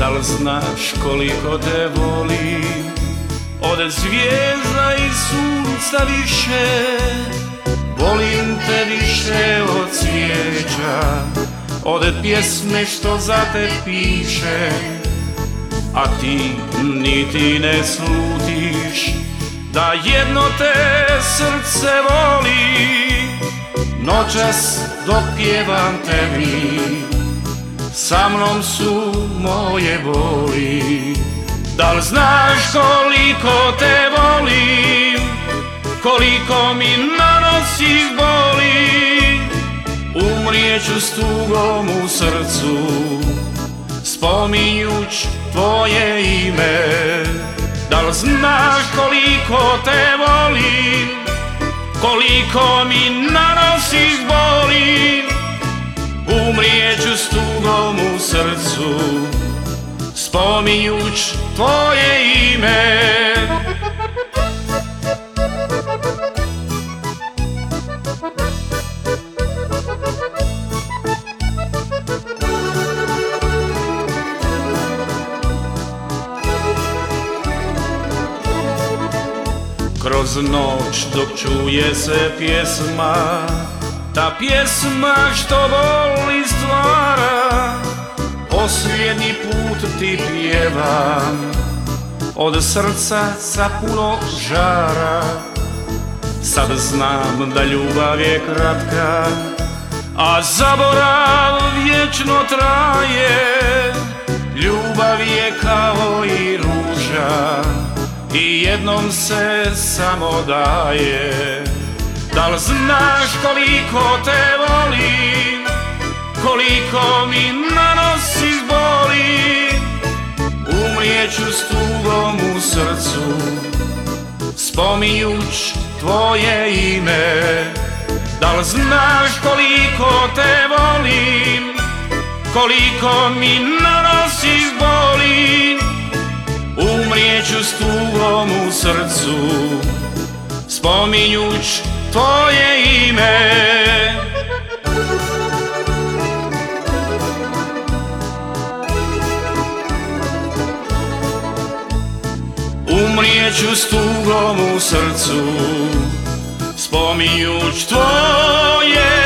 Da li znaš koliko te volim? Od zvijezda i sunca više, volim te više od cvijeća, od pjesme što za te piše, a ti niti ne slutiš da jedno te srce voli. Noćas dok pjevam tebi, sa mnom su moje boli. Da li znaš koliko te volim, koliko mi nanosiš boli? Umrijeću s tugom u srcu, spominjuć tvoje ime. Da li znaš koliko te volim, koliko mi nanosiš boli? Umrijeću s tugom u srcu, spominjuć tvoje ime. Kroz noć dok čuje se pjesma, ta pjesma što boli stvara, posljednji put ti pjevam od srca sa puno žara. Sad znam da ljubav je kratka, a zaborav vječno traje. Ljubav je kao i ruža i jednom se samo daje. Da li znaš koliko te volim, koliko mi nanosiš boli? Umrijeću s tugom u srcu, spominjuć tvoje ime. Da li znaš koliko te volim, koliko mi nanosiš boli? Umrijeću s tugom u srcu, spominjuć tvoje ime. Umrijeću s tugom u srcu, spominjuć tvoje